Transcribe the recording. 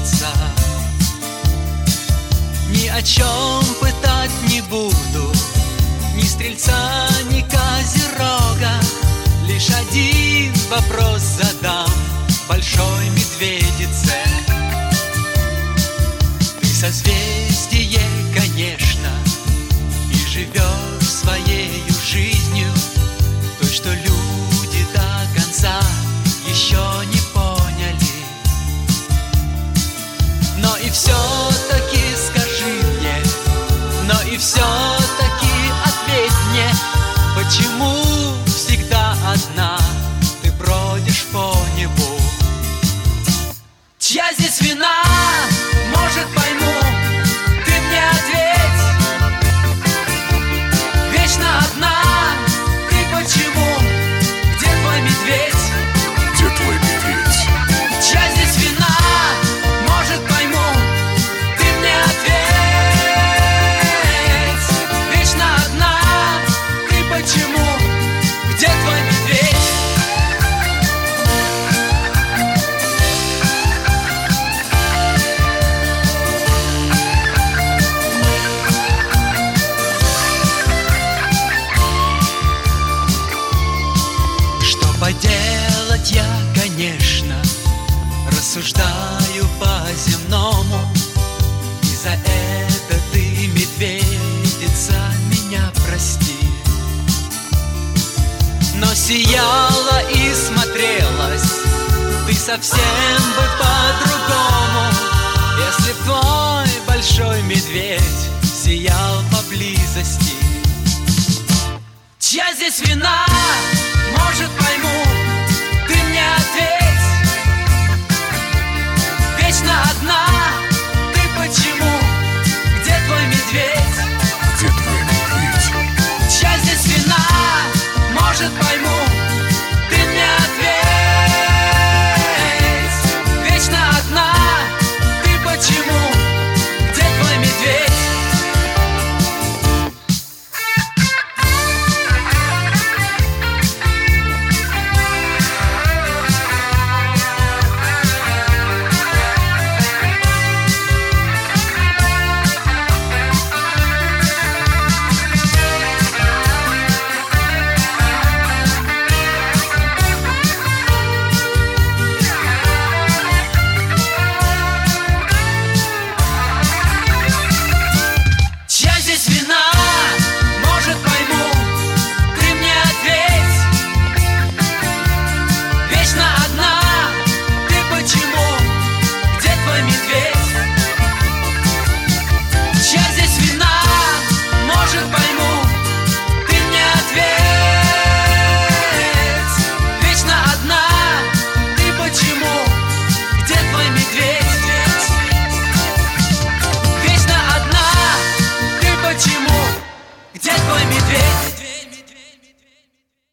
конца. Ни о чем пытать не буду, ни стрельца, ни козерога. Лишь один вопрос задам большой медведице. Ты созвездие, конечно, и живешь своею жизнью, той, что люди до конца еще не поняли. Но и все-таки скажи мне, но и все-таки ответь мне, почему всегда одна ты бродишь по небу? Чья здесь вина? Может, пойму, ты мне ответь. Вечно одна ты почему? Где твой медведь? Где твой медведь? Чья здесь вина? Может, пойму, ты мне ответь. Вечно одна ты почему? Где твой медведь? Что поделать, я, конечно, рассуждаю по-земному, и за это ты, медведица, меня прости. Но сияла и смотрелась ты совсем бы по-другому, если б твой большой медведь сиял поблизости. Чья здесь вина?